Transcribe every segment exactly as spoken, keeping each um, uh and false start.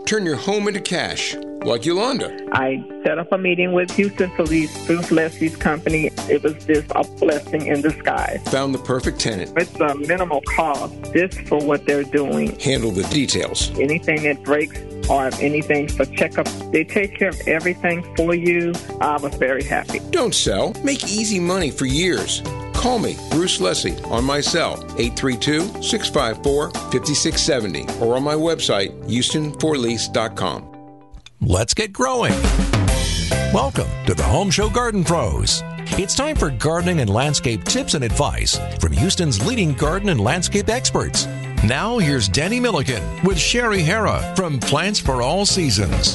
Turn your home into cash, like Yolanda. I set up a meeting with Houston Police, Bruce Leslie's company. It was just a blessing in disguise. Found the perfect tenant. It's a minimal cost just for what they're doing. Handle the details. Anything that breaks or anything for checkup, they take care of everything for you. I was very happy. Don't sell. Make easy money for years. Call me, Bruce Leslie, on my cell, eight three two, six five four, five six seven zero, or on my website, houston for lease dot com. Let's get growing. Welcome to the Home Show Garden Pros. It's time for gardening and landscape tips and advice from Houston's leading garden and landscape experts. Now here's Danny Milliken with Sherry Hara from Plants for All Seasons.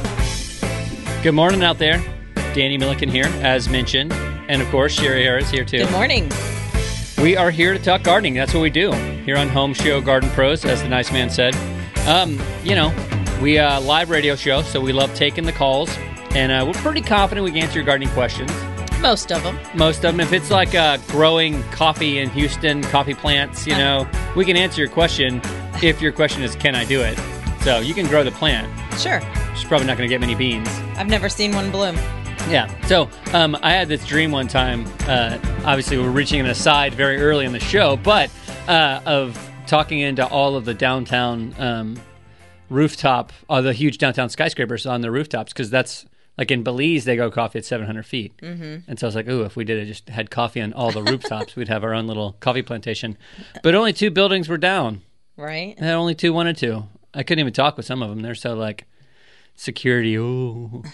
Good morning out there. Danny Milliken here, as mentioned. And of course, Sherry Hara is here too. Good morning. We are here to talk gardening. That's what we do here on Home Show Garden Pros, as the nice man said. Um, you know, we uh, live radio show, so we love taking the calls. And uh, we're pretty confident we can answer your gardening questions. Most of them. Most of them. If it's like uh, growing coffee in Houston, coffee plants, you know, we can answer your question if your question is, can I do it? So you can grow the plant. Sure. She's probably not going to get many beans. I've never seen one bloom. Yeah. So um, I had this dream one time. Uh, obviously, we're reaching an aside very early in the show, but uh, of talking into all of the downtown um, rooftop, all the huge downtown skyscrapers on the rooftops, because that's like in Belize, they go coffee at seven hundred feet. Mm-hmm. And so I was like, ooh, if we did it, just had coffee on all the rooftops, we'd have our own little coffee plantation. But only two buildings were down. Right. And only two wanted to. I couldn't even talk with some of them. They're so like, security, ooh.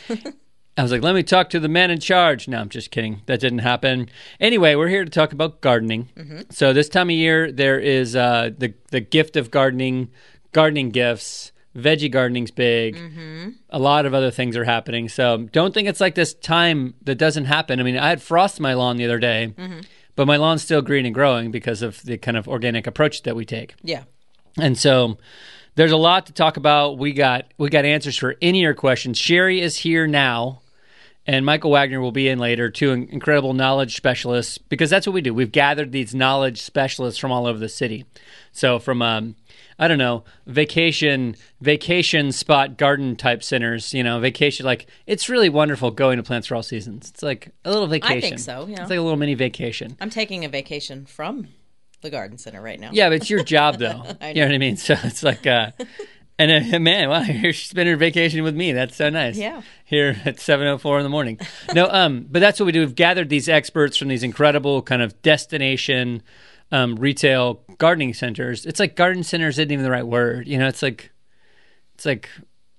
I was like, let me talk to the man in charge. No, I'm just kidding. That didn't happen. Anyway, we're here to talk about gardening. Mm-hmm. So this time of year, there is uh, the the gift of gardening, gardening gifts. Veggie gardening's big. Mm-hmm. A lot of other things are happening. So don't think it's like this time that doesn't happen. I mean, I had frost in my lawn the other day, mm-hmm. but my lawn's still green and growing because of the kind of organic approach that we take. Yeah. And so there's a lot to talk about. We got we got answers for any of your questions. Sherry is here now. And Michael Wagner will be in later, two incredible knowledge specialists, because that's what we do. We've gathered these knowledge specialists from all over the city. So from, um, I don't know, vacation vacation spot garden type centers, you know, vacation, like, it's really wonderful going to Plants for All Seasons. It's like a little vacation. I think so, yeah. It's like a little mini vacation. I'm taking a vacation from the garden center right now. Yeah, but it's your job, though. I know. You know what I mean? So it's like... Uh, And uh, man, wow, you're spending her vacation with me. That's so nice. Yeah. Here at seven oh four in the morning. No, um, but that's what we do. We've gathered these experts from these incredible kind of destination um, retail gardening centers. It's like garden centers isn't even the right word. You know, it's like, it's like,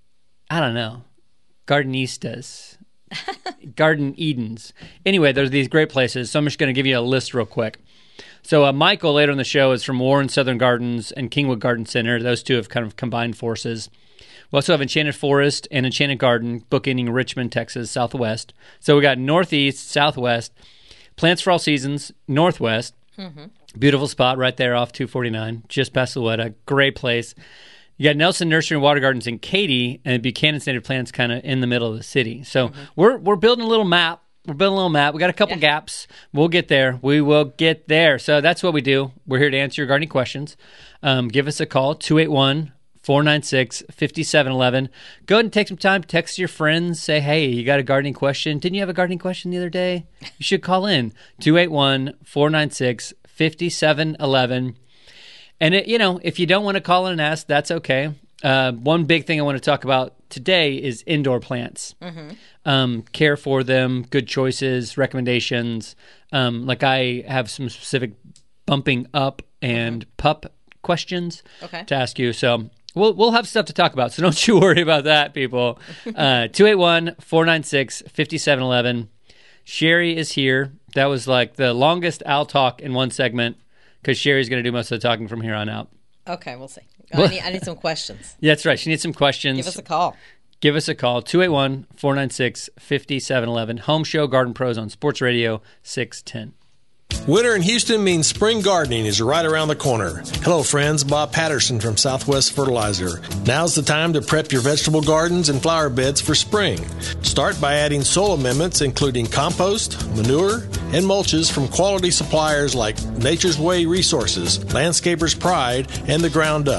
I don't know, gardenistas, garden Edens. Anyway, there's these great places. So I'm just going to give you a list real quick. So uh, Michael, later in the show, is from Warren Southern Gardens and Kingwood Garden Center. Those two have kind of combined forces. We also have Enchanted Forest and Enchanted Garden, bookending Richmond, Texas, southwest. So we got northeast, southwest, Plants for All Seasons, northwest. Mm-hmm. Beautiful spot right there off two forty-nine, just past Silhouette. Great place. You got Nelson Nursery and Water Gardens in Katy, and Buchanan Native Plants kind of in the middle of the city. So mm-hmm. we're we're building a little map. We're building a little map. We got a couple yeah. gaps. We'll get there. We will get there. So that's what we do. We're here to answer your gardening questions. Um, give us a call, two eight one, four nine six, five seven one one. Go ahead and take some time. Text your friends. Say, hey, you got a gardening question? Didn't you have a gardening question the other day? You should call in, two eight one, four nine six, five seven one one. And, it, you know, if you don't want to call in and ask, that's okay. Uh, one big thing I want to talk about today is indoor plants. Mm-hmm. Um, care for them, good choices, recommendations. Um, like I have some specific bumping up and mm-hmm. pup questions okay. to ask you. So we'll we'll have stuff to talk about. So don't you worry about that, people. Uh, two eight one, four nine six, five seven one one. Sherry is here. That was like the longest I'll talk in one segment because Sherry's going to do most of the talking from here on out. Okay, we'll see. Oh, I, need, I need some questions. Yeah, that's right. She needs some questions. Give us a call. Give us a call, two eight one, four nine six, five seven one one. Home Show Garden Pros on Sports Radio six ten. Winter in Houston means spring gardening is right around the corner. Hello, friends. Bob Patterson from Southwest Fertilizer. Now's the time to prep your vegetable gardens and flower beds for spring. Start by adding soil amendments, including compost, manure, and mulches from quality suppliers like Nature's Way Resources, Landscaper's Pride, and The Ground Up.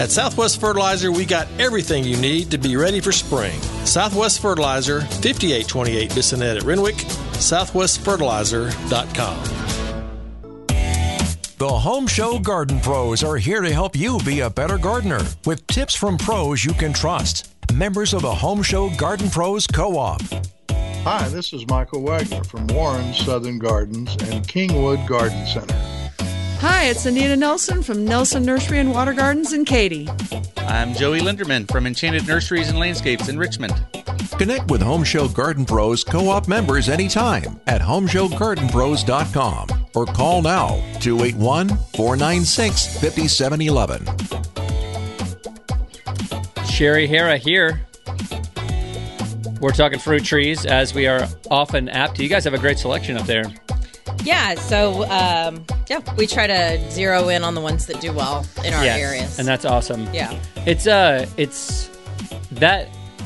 At Southwest Fertilizer, we got everything you need to be ready for spring. Southwest Fertilizer, fifty-eight twenty-eight Bissonnet at Renwick, southwest fertilizer dot com. The Home Show Garden Pros are here to help you be a better gardener with tips from pros you can trust. Members of the Home Show Garden Pros Co-op. Hi, this is Michael Wagner from Warren Southern Gardens and Kingwood Garden Center. Hi, it's Anita Nelson from Nelson Nursery and Water Gardens in Katy. I'm Joey Linderman from Enchanted Nurseries and Landscapes in Richmond. Connect with Home Show Garden Pros Co-op members anytime at home show garden pros dot com or call now two eight one, four nine six, five seven one one. Sherry Hara here. We're talking fruit trees, as we are often apt to. You guys have a great selection up there. Yeah, so um, yeah, we try to zero in on the ones that do well in our yes, areas, and that's awesome. Yeah, it's uh, it's that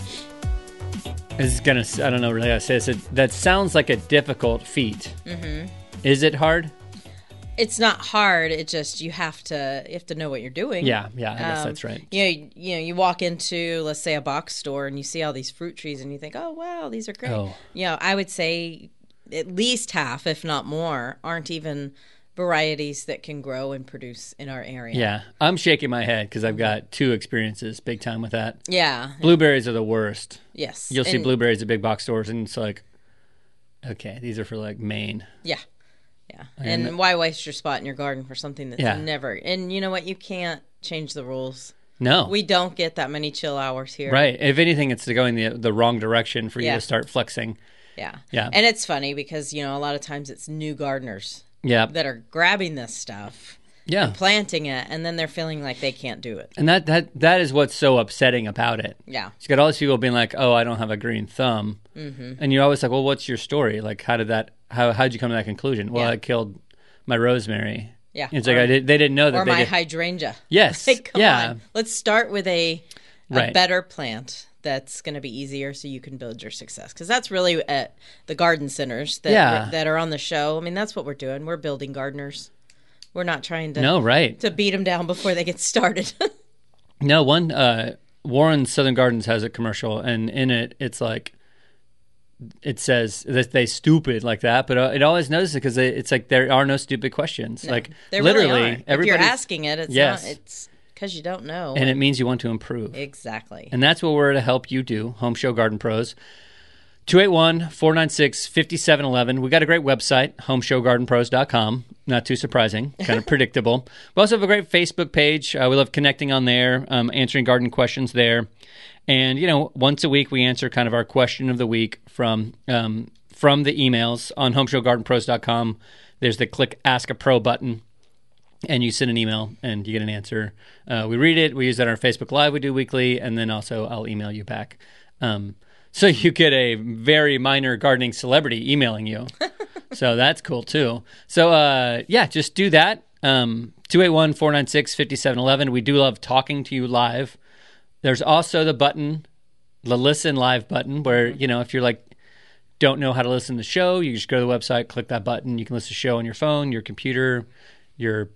is gonna. I don't know really how to say this. It, that sounds like a difficult feat. Mm-hmm. Is it hard? It's not hard. It just you have to you have to know what you're doing. Yeah, yeah, I guess um, that's right. You know, you know, you walk into, let's say, a box store and you see all these fruit trees and you think, oh wow, these are great. Oh. You know, I would say at least half, if not more, aren't even varieties that can grow and produce in our area. Yeah, I'm shaking my head because I've got two experiences big time with that. Yeah, blueberries are the worst. Yes, you'll see and, blueberries at big box stores, and it's like, okay, these are for like Maine. Yeah. Yeah, and, and why waste your spot in your garden for something that's yeah. never... And you know what? You can't change the rules. No. We don't get that many chill hours here. Right. If anything, it's going the the wrong direction for you yeah. to start flexing. Yeah. Yeah. And it's funny because, you know, a lot of times it's new gardeners yeah. that are grabbing this stuff yeah. and planting it, and then they're feeling like they can't do it. And that, that, that is what's so upsetting about it. Yeah. You got all these people being like, oh, I don't have a green thumb. Mm-hmm. And you're always like, well, what's your story? Like, how did that... How how'd you come to that conclusion? Well, yeah. I killed my rosemary. Yeah. It's like I did, they didn't know that. Or they my did. hydrangea. Yes. Like, come yeah. on. Let's start with a, a right. better plant that's going to be easier so you can build your success. Because that's really at the garden centers that, yeah. that are on the show. I mean, that's what we're doing. We're building gardeners. We're not trying to, no, right. to beat them down before they get started. No, one, uh, Warren Southern Gardens has a commercial, and in it, it's like, it says that they stupid like that, but uh, it always knows it because it's like there are no stupid questions. No, like there literally, really if you're asking it, it's yes. not. It's because you don't know, and it means you want to improve. Exactly, and that's what we're to help you do. Home Show Garden Pros, two eight one, four nine six, five seven one one. We got a great website, home show garden pros dot com. Not too surprising, kind of predictable. We also have a great Facebook page. Uh, we love connecting on there, um, answering garden questions there. And, you know, once a week we answer kind of our question of the week from um, from the emails on home show garden pros dot com. There's the click Ask a Pro button, and you send an email and you get an answer. Uh, we read it. We use that on our Facebook Live we do weekly, and then also I'll email you back. Um, so you get a very minor gardening celebrity emailing you. So that's cool, too. So, uh, yeah, just do that. Um, two eight one, four nine six, five seven one one. We do love talking to you live. There's also the button, the listen live button, where, you know, if you're like, don't know how to listen to the show, you just go to the website, click that button. You can listen to the show on your phone, your computer, your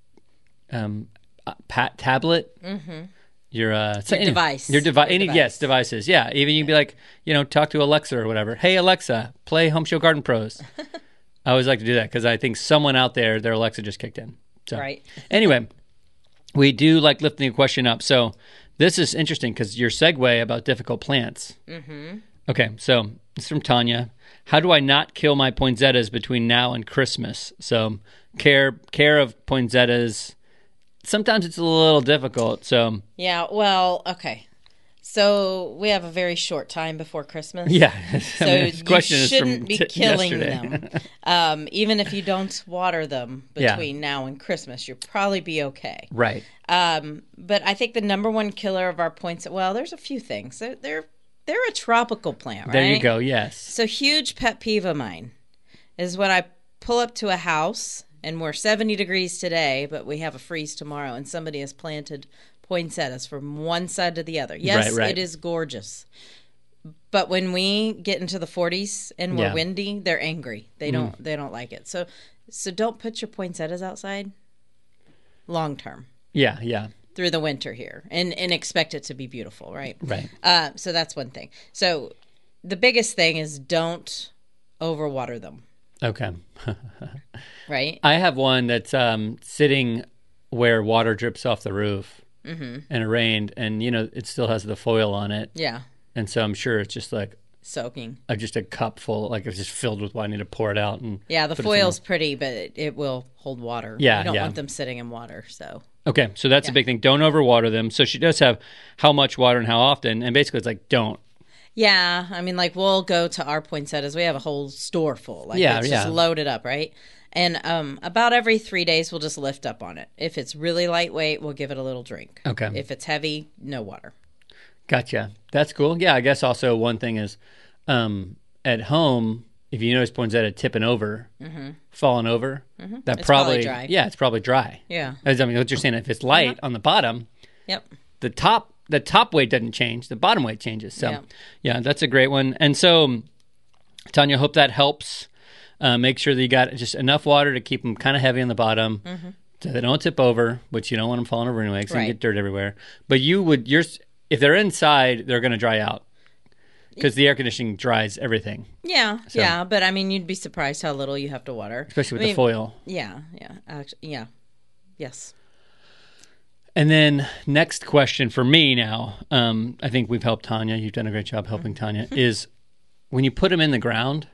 um, pat tablet, mm-hmm. your, uh, your any, device. Your, devi- your any, device. Yes, devices. Yeah. Even you can be like, you know, talk to Alexa or whatever. Hey, Alexa, play Home Show Garden Pros. I always like to do that because I think someone out there, their Alexa just kicked in. So, right. Anyway, we do like lifting a question up. So, this is interesting because your segue about difficult plants. Mm-hmm. Okay, so it's from Tanya. How do I not kill my poinsettias between now and Christmas? So care care of poinsettias. Sometimes it's a little difficult. So yeah, well, okay. So we have a very short time before Christmas. Yeah. So I mean, this question you shouldn't is from be t- killing yesterday. them. Um, even if you don't water them between yeah. now and Christmas, you'll probably be okay. Right. Um, but I think the number one killer of our poinsettia, well, there's a few things. They're, they're, they're a tropical plant, right? There you go, yes. So huge pet peeve of mine is when I pull up to a house and we're seventy degrees today, but we have a freeze tomorrow, and somebody has planted poinsettias from one side to the other. Yes, right, right. It is gorgeous. But when we get into the forties and we're yeah. windy, they're angry. They don't mm. they don't like it. So so don't put your poinsettias outside long term. Yeah, yeah. through the winter here and, and expect it to be beautiful, right? Right. Uh, so that's one thing. So the biggest thing is don't overwater them. Okay. Right? I have one that's um, sitting where water drips off the roof Mm-hmm. and it rained, and, you know, it still has the foil on it. Yeah. And so I'm sure it's just like Soaking. uh, just a cup full, like it's just filled with water. I need to pour it out. And Yeah, the put it foil's somewhere. pretty, but it, it will hold water. Yeah, You don't yeah. want them sitting in water, so. Okay, so that's Yeah. a big thing. Don't overwater them. So she does have how much water and how often, and basically it's like don't. Yeah, I mean, like, we'll go to our poinsettias. We have a whole store full. Like, Yeah, it's yeah. just loaded up, right? And um, about every three days, we'll just lift up on it. If it's really lightweight, we'll give it a little drink. Okay. If it's heavy, no water. Gotcha. That's cool. Yeah, I guess also one thing is um, at home, if you notice poinsettia tipping over, Mm-hmm. falling over, Mhm. that It's probably, probably dry. yeah, it's probably dry. Yeah. As, I mean, what you're saying, if it's light on the bottom, Yep. the top the top weight doesn't change, the bottom weight changes. So, Yeah. yeah, that's a great one. And so, Tanya, hope that helps. Uh, make sure that you got just enough water to keep them kind of heavy on the bottom, Mm-hmm. so they don't tip over, which you don't want them falling over anyway, because you Right. get dirt everywhere. But you would, you're if they're inside, they're going to dry out because the air conditioning dries everything, Yeah, So- yeah. But, I mean, you'd be surprised how little you have to water. especially with I the mean, foil. Yeah, yeah. Actually, yeah. Yes. And then next question for me now, um, I think we've helped Tanya. You've done a great job helping Tanya. Is when you put them in the ground,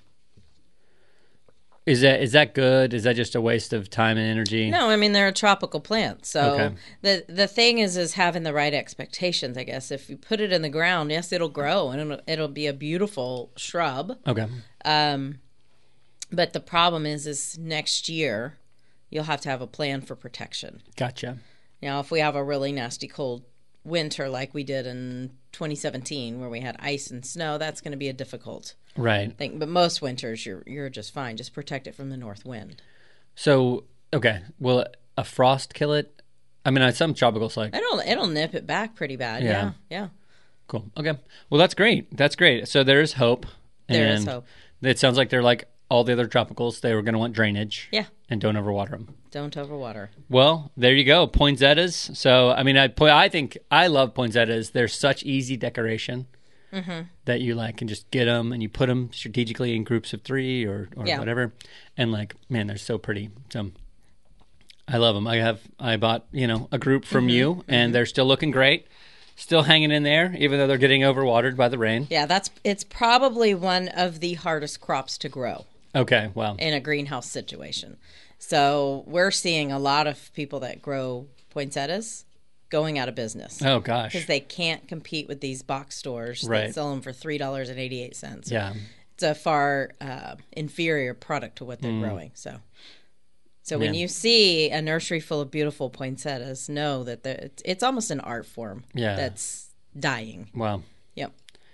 is that is that good? Is that just a waste of time and energy? No, I mean, they're a tropical plant. So Okay. the the thing is is having the right expectations, I guess. If you put it in the ground, yes, it'll grow and it'll, it'll be a beautiful shrub. Okay. Um, but the problem is is next year you'll have to have a plan for protection. Gotcha. Now, if we have a really nasty cold winter like we did in twenty seventeen where we had ice and snow, that's going to be a difficult Right. thing. But most winters you're you're just fine. Just protect it from the north wind. So, okay. Will a frost kill it? I mean, some tropicals like It'll it'll nip it back pretty bad. Yeah. Yeah. Yeah. cool. Okay. Well, that's great. That's great. So there is hope. There is and hope. It sounds like they're like all the other tropicals. They were going to want drainage. Yeah. And don't overwater them. Don't overwater. Well, there you go, poinsettias. So, I mean, I I think I love poinsettias. They're such easy decoration Mm-hmm. that you like can just get them and you put them strategically in groups of three or, or Yeah. whatever, and like, man, they're so pretty. So, I love them. I have I bought you know a group from Mm-hmm. you, and they're still looking great, still hanging in there, even though they're getting overwatered by the rain. Yeah, that's it's probably one of the hardest crops to grow Okay, well, in a greenhouse situation. So we're seeing a lot of people that grow poinsettias going out of business oh gosh, because they can't compete with these box stores Right. that sell them for three dollars and eighty eight cents. yeah. It's a far uh, inferior product to what Mm. they're growing. So, so when Man. you see a nursery full of beautiful poinsettias, know that the- it's, it's almost an art form. Yeah. That's dying. Wow. Yep.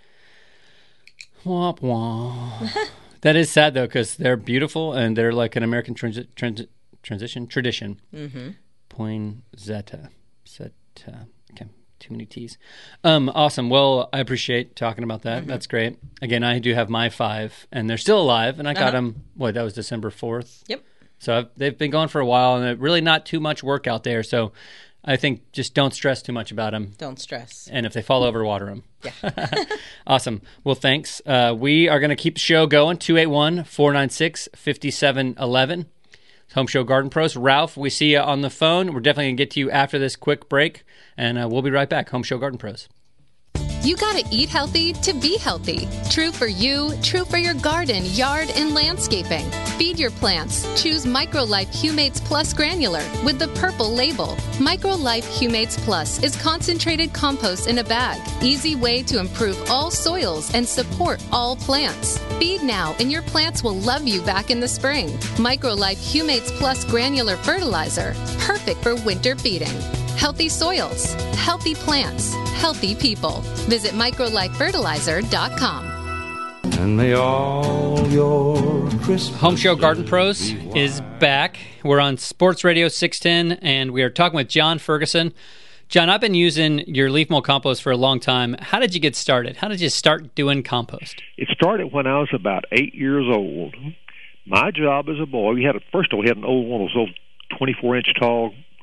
Womp womp. That is sad though, because they're beautiful and they're like an American transi- transi- transition tradition. Mm-hmm. Poinsettia. Seta. Okay, too many T's. Um, awesome. Well, I appreciate talking about that. Mm-hmm. That's great. Again, I do have my five, and they're still alive. And I got Uh-huh. them. What? That was December fourth. Yep. So I've, they've been gone for a while, and really not too much work out there. So I think just don't stress too much about them. Don't stress. And if they fall over, water them. Yeah. Awesome. Well, thanks. Uh, we are going to keep the show going. two eight one, four nine six, five seven one one. Home Show Garden Pros. Ralph, we see you on the phone. We're definitely going to get to you after this quick break, and uh, we'll be right back. Home Show Garden Pros. You gotta eat healthy to be healthy. True for you, true for your garden, yard, and landscaping. Feed your plants. Choose MicroLife Humates Plus Granular with the purple label. MicroLife Humates Plus is concentrated compost in a bag. Easy way to improve all soils and support all plants. Feed now and your plants will love you back in the spring. MicroLife Humates Plus Granular Fertilizer. Perfect for winter feeding. Healthy soils, healthy plants, healthy people. Visit micro life fertilizer dot com. And may all your Christmas Home Show Garden Pros is back. We're on Sports Radio six ten, and we are talking with John Ferguson. John, I've been using your leaf mold compost for a long time. How did you get started? How did you start doing compost? It started when I was about eight years old. My job as a boy, we had a, first of all, we had an old one of those old twenty-four inch tall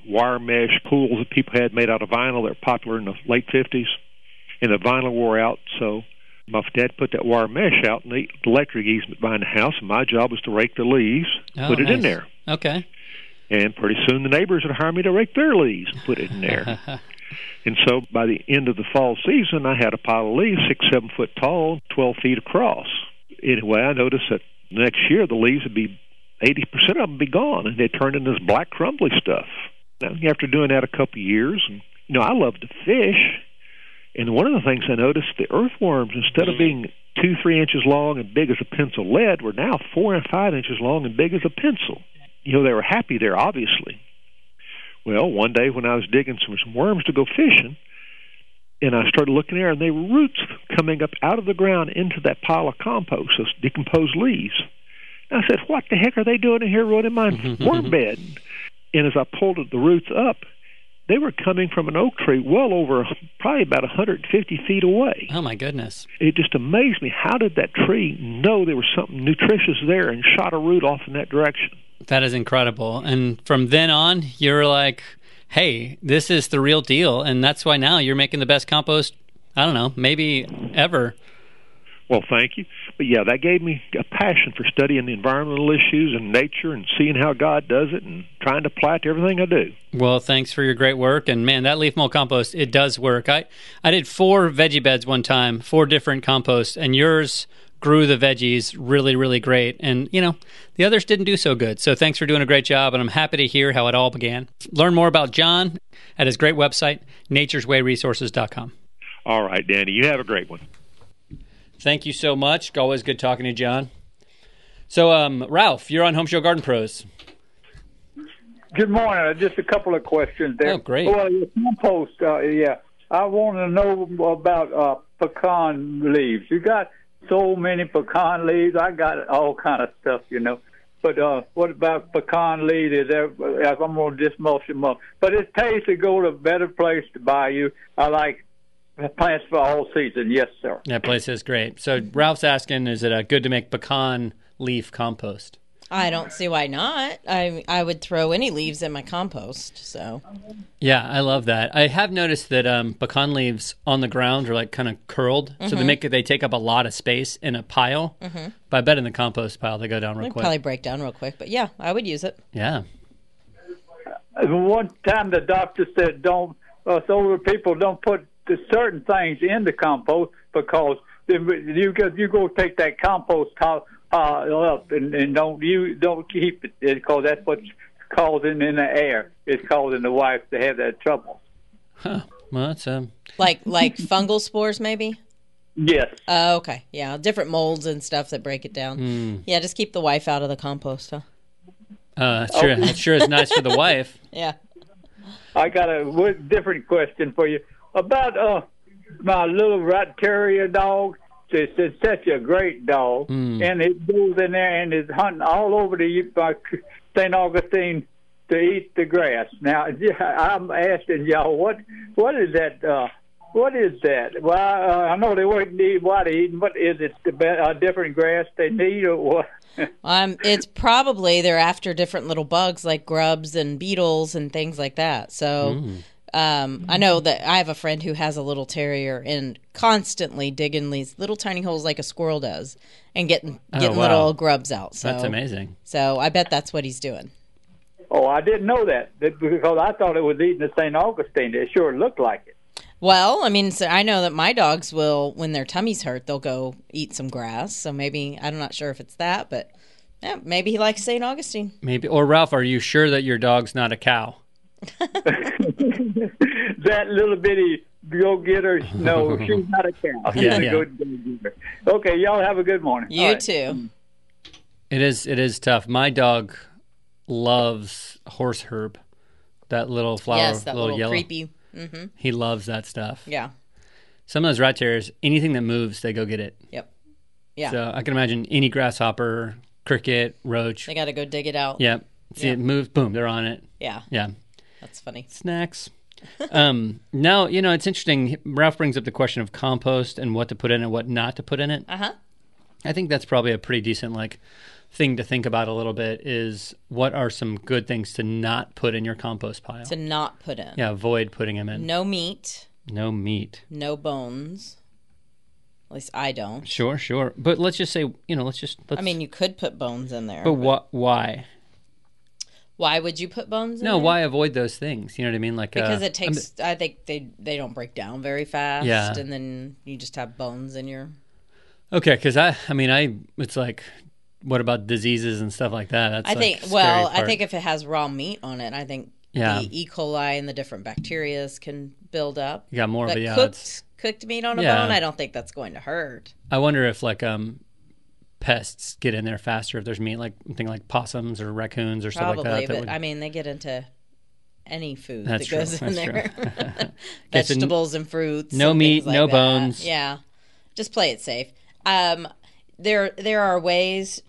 wire mesh pools that people had made out of vinyl that were popular in the late fifties, and the vinyl wore out, so my dad put that wire mesh out in the electric easement behind the house, and my job was to rake the leaves, Oh, put it nice. in there. Okay. And pretty soon the neighbors would hire me to rake their leaves and put it in there. And so by the end of the fall season, I had a pile of leaves, six, seven foot tall, twelve feet across. Anyway, I noticed that next year the leaves would be, eighty percent of them would be gone, and they turned into this black crumbly stuff. Now, after doing that a couple of years, and, you know, I love to fish. And one of the things I noticed, the earthworms, instead of being two, three inches long and big as a pencil lead, were now four and five inches long and big as a pencil. You know, they were happy there, obviously. Well, one day when I was digging some, some worms to go fishing, and I started looking there, and there were roots coming up out of the ground into that pile of compost, those decomposed leaves. And I said, what the heck are they doing in here ruining my worm bed? And as I pulled the roots up, they were coming from an oak tree well over, probably about one hundred fifty feet away. Oh, my goodness. It just amazed me. How did that tree know there was something nutritious there and shot a root off in that direction? That is incredible. And from then on, you're like, hey, this is the real deal. And that's why now you're making the best compost, I don't know, maybe ever. Well, thank you. But yeah, that gave me a passion for studying the environmental issues and nature and seeing how God does it and trying to apply it to everything I do. Well, thanks for your great work. And man, that leaf mold compost, it does work. I, I did four veggie beds one time, four different composts, and yours grew the veggies really, really great. And, you know, the others didn't do so good. So thanks for doing a great job, and I'm happy to hear how it all began. Learn more about John at his great website, natures way resources dot com. All right, Danny, you have a great one. Thank you so much. Always good talking to you, John. So, um, Ralph, you're on Home Show Garden Pros. Good morning. Just a couple of questions there. Oh, great. Well, your compost, uh, yeah. I want to know about uh, pecan leaves. You got so many pecan leaves. I got all kind of stuff, you know. But uh, what about pecan leaves? Is there, I'm going to dismulch them up. But it pays to go to a better place to buy you. I like plants for all season. Yes, sir. That place is great. So Ralph's asking, is it uh, good to make pecan leaf compost? I don't see why not. I I would throw any leaves in my compost. So yeah, I love that. I have noticed that um, pecan leaves on the ground are like kind of curled, mm-hmm. so they make it, they take up a lot of space in a pile. Mm-hmm. But I bet in the compost pile they go down real They'd quick. Probably break down real quick. But yeah, I would use it. Yeah. One time the doctor said, "Don't us older people don't put the certain things in the compost because you go you go take that compost top, uh, up and, and don't you don't keep it because that's what's causing in the air. It's causing the wife to have that trouble." Huh. Well, that's um like like fungal spores maybe. Yes. Oh, okay. Yeah, different molds and stuff that break it down. Mm. Yeah, just keep the wife out of the compost, huh? Uh, that's sure. That sure is nice for the wife. Yeah. I got a different question for you about uh my little rat terrier dog. It's, it's such a great dog, mm. and it goes in there and is hunting all over the uh, Saint Augustine to eat the grass. Now, I'm asking y'all, what what is that? Uh, what is that? Well, uh, I know they wouldn't need what to eat, but is it a different grass they need or what? um, it's probably they're after different little bugs like grubs and beetles and things like that. So. Mm. Um, I know that I have a friend who has a little terrier and constantly digging these little tiny holes like a squirrel does and getting getting oh, wow. little grubs out. So, that's amazing. So I bet that's what he's doing. Oh, I didn't know that because I thought it was eating the Saint Augustine. It sure looked like it. Well, I mean, so I know that my dogs will, when their tummy's hurt, they'll go eat some grass. So maybe, I'm not sure if it's that, but yeah, maybe he likes Saint Augustine. Maybe. Or Ralph, are you sure that your dog's not a cow? That little bitty go-getter, no, she's not a cow. She's yeah, a yeah. good go-getter. Okay, y'all have a good morning. You right. too. It is it is tough. My dog loves horse herb, that little flower, yes, that little, little yellow. creepy. Mm-hmm. He loves that stuff. Yeah. Some of those rat terriers, anything that moves, they go get it. Yep. Yeah. So I can imagine any grasshopper, cricket, roach. They got to go dig it out. Yep. See yeah. it move, boom, they're on it. Yeah. Yeah. That's funny. Snacks. um, now, you know, it's interesting. Ralph brings up the question of compost and what to put in and what not to put in it. Uh-huh. I think that's probably a pretty decent like thing to think about a little bit is what are some good things to not put in your compost pile? To not put in. Yeah, avoid putting them in. No meat. No meat. No bones. At least I don't. Sure, sure. But let's just say, you know, let's just... Let's... I mean, you could put bones in there. But, but... Wh- why? Why would you put bones in no, there? No, why avoid those things? You know what I mean? Like Because uh, it takes... I'm... I think they, they don't break down very fast. Yeah. And then you just have bones in your... Okay, because I, I mean, I, it's like... What about diseases and stuff like that? That's I like think. Well, part. I think if it has raw meat on it, I think yeah. the E. coli and the different bacterias can build up. You got more but of the cooked, odds. Cooked meat on a yeah. bone, I don't think that's going to hurt. I wonder if like um, pests get in there faster if there's meat, like thing like possums or raccoons or Probably, stuff like that. But that would... I mean, they get into any food that's that true. goes in that's there. Vegetables and fruits. No and meat, like no that. bones. Yeah, just play it safe. Um, There, there are ways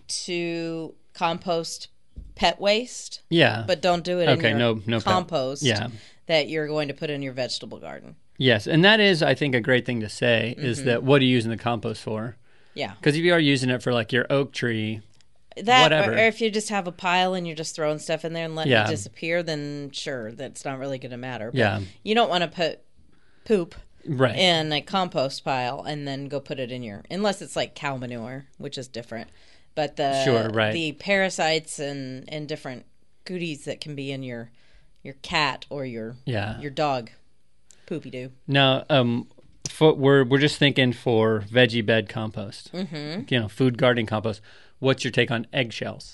to compost pet waste. Yeah, but don't do it okay, in your no, no compost. Yeah. that you're going to put in your vegetable garden. Yes, and that is, I think, a great thing to say is mm-hmm. that what are you using the compost for? Yeah, because if you are using it for like your oak tree, that whatever, or, or if you just have a pile and you're just throwing stuff in there and letting yeah. it disappear, then sure, that's not really going to matter. But yeah, you don't want to put poop. Right. In a compost pile and then go put it in your, unless it's like cow manure, which is different. But the sure, right. the parasites and, and different goodies that can be in your your cat or your yeah. your dog poopy doo. Now, um, for, we're we're just thinking for veggie bed compost. Mm-hmm. You know, food gardening compost. What's your take on eggshells?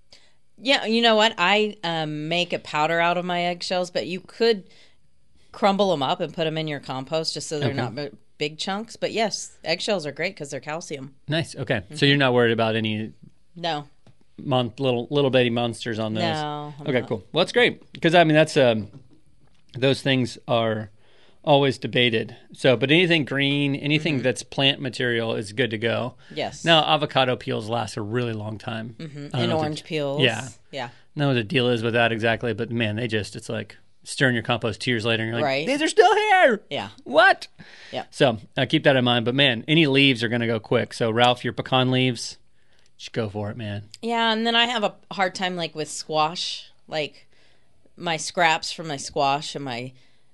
Yeah, you know what? I um, make a powder out of my eggshells, but you could crumble them up and put them in your compost just so they're okay. not b- big chunks. But yes, eggshells are great because they're calcium. Nice. Okay, mm-hmm. So you're not worried about any no mon- little little bitty monsters on those. No. I'm okay, not. cool. Well, that's great because I mean that's um, those things are always debated. So, but anything green, anything mm-hmm. that's plant material is good to go. Yes. Now, avocado peels last a really long time. Mm-hmm. And orange peels. Yeah. Yeah. I don't know what the deal is with that exactly, but man, they just it's like. Stirring your compost two years later, and you're like, right. these are still here. Yeah. What? Yeah. So uh, keep that in mind. But man, any leaves are going to go quick. So Ralph, your pecan leaves, just go for it, man. Yeah, and then I have a hard time like with squash, like my scraps from my squash and my,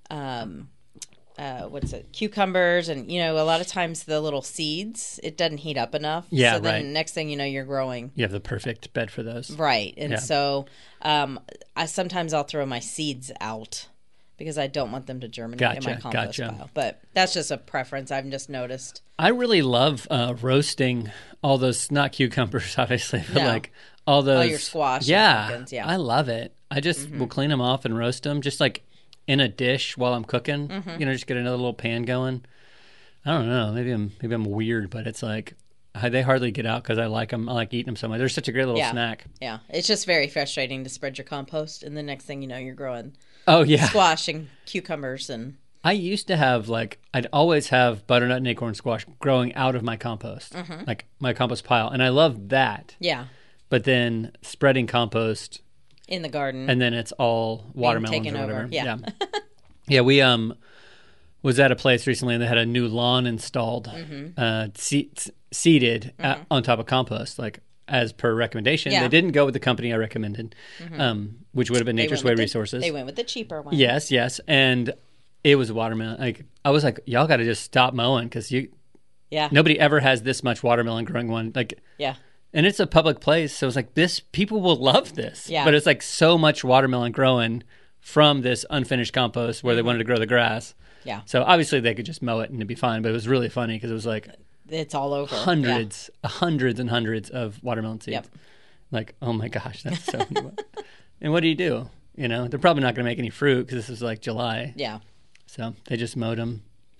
um, uh, what's it, cucumbers, and you know, a lot of times the little seeds, it doesn't heat up enough. Yeah, so then right. next thing you know, you're growing. You have the perfect bed for those. Right, and yeah. so um, I sometimes I'll throw my seeds out because I don't want them to germinate gotcha, in my compost gotcha. pile. But that's just a preference I've just noticed. I really love uh, roasting all those, not cucumbers, obviously, but no. like all those. All your squash. Yeah, and pumpkins, yeah. I love it. I just mm-hmm. will clean them off and roast them, just like in a dish while I'm cooking. Mm-hmm. You know, just get another little pan going. I don't know. Maybe I'm maybe I'm weird, but it's like I, they hardly get out because I like them. I like eating them so much. They're such a great little yeah. snack. Yeah, it's just very frustrating to spread your compost, and the next thing you know, you're growing. Oh yeah, squash and cucumbers and. I used to have like I'd always have butternut and acorn squash growing out of my compost, mm-hmm. like my compost pile, and I loved that. Yeah. But then spreading compost in the garden, and then it's all watermelons or whatever. Over. Yeah. Yeah. yeah, we um was at a place recently and they had a new lawn installed, mm-hmm. uh, se- seeded mm-hmm. at, on top of compost, like as per recommendation. Yeah. They didn't go with the company I recommended, mm-hmm. um, which would have been Nature's Way the, Resources. They went with the cheaper one. Yes, yes, and it was watermelon. Like I was like, y'all got to just stop mowing because you, yeah, nobody ever has this much watermelon growing one. Like, yeah. And it's a public place, so it's like this. People will love this, yeah. But it's like so much watermelon growing from this unfinished compost where mm-hmm. they wanted to grow the grass. Yeah. So obviously they could just mow it and it'd be fine. But it was really funny because it was like it's all over hundreds, yeah. hundreds and hundreds of watermelon seeds. Yep. Like, oh my gosh, that's so. And what do you do? You know, they're probably not going to make any fruit because this is like July. Yeah. So they just mowed them.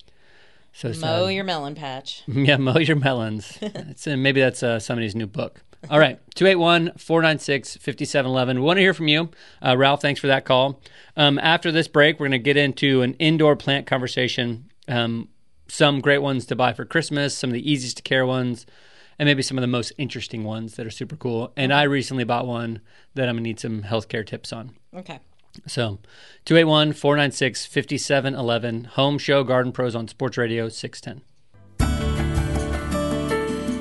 So mow sad. your melon patch. Yeah, mow your melons. It's, uh, maybe that's uh, somebody's new book. All right, two eight one, four nine six, five seven one one. We want to hear from you. Uh, Ralph, thanks for that call. Um, after this break, we're going to get into an indoor plant conversation. Um, some great ones to buy for Christmas, some of the easiest to care ones, and maybe some of the most interesting ones that are super cool. And I recently bought one that I'm going to need some healthcare tips on. Okay. So, two eight one, four nine six, five seven one one, Home Show Garden Pros on Sports Radio six ten.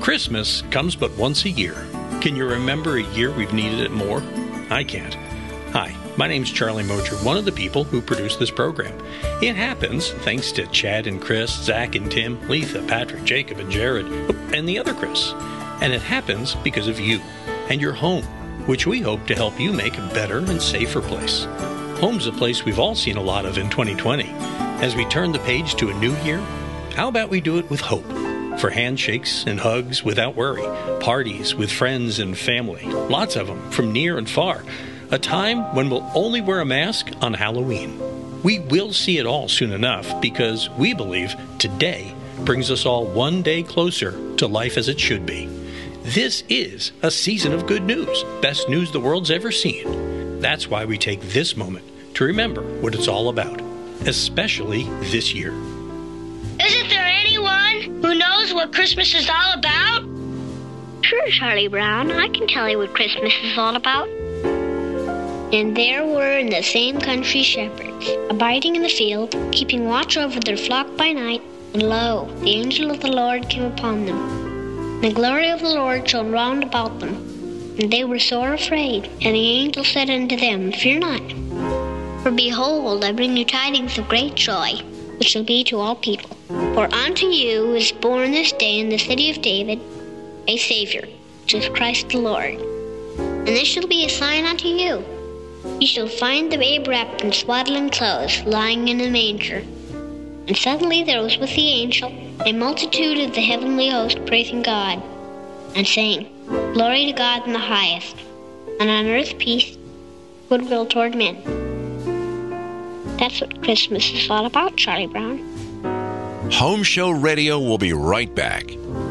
Christmas comes but once a year. Can you remember a year we've needed it more? I can't. Hi, my name's Charlie Mocher, one of the people who produce this program. It happens thanks to Chad and Chris, Zach and Tim, Letha, Patrick, Jacob and Jared, and the other Chris. And it happens because of you and your home, which we hope to help you make a better and safer place. Home's a place we've all seen a lot of in twenty twenty. As we turn the page to a new year, how about we do it with hope? For handshakes and hugs without worry, parties with friends and family, lots of them from near and far. A time when we'll only wear a mask on Halloween. We will see it all soon enough because we believe today brings us all one day closer to life as it should be. This is a season of good news, best news the world's ever seen. That's why we take this moment to remember what it's all about, especially this year. Isn't there anyone who knows what Christmas is all about? Sure, Charlie Brown. I can tell you what Christmas is all about. And there were in the same country shepherds, abiding in the field, keeping watch over their flock by night. And lo, the angel of the Lord came upon them. And the glory of the Lord shone round about them. And they were sore afraid. And the angel said unto them, Fear not. For behold, I bring you tidings of great joy, which shall be to all people. For unto you is born this day in the city of David a Savior, which is Christ the Lord. And this shall be a sign unto you. Ye shall find the babe wrapped in swaddling clothes, lying in a manger. And suddenly there was with the angel a multitude of the heavenly host praising God, and saying, Glory to God in the highest, and on earth peace, goodwill toward men. That's what Christmas is all about, Charlie Brown. Home Show Radio will be right back.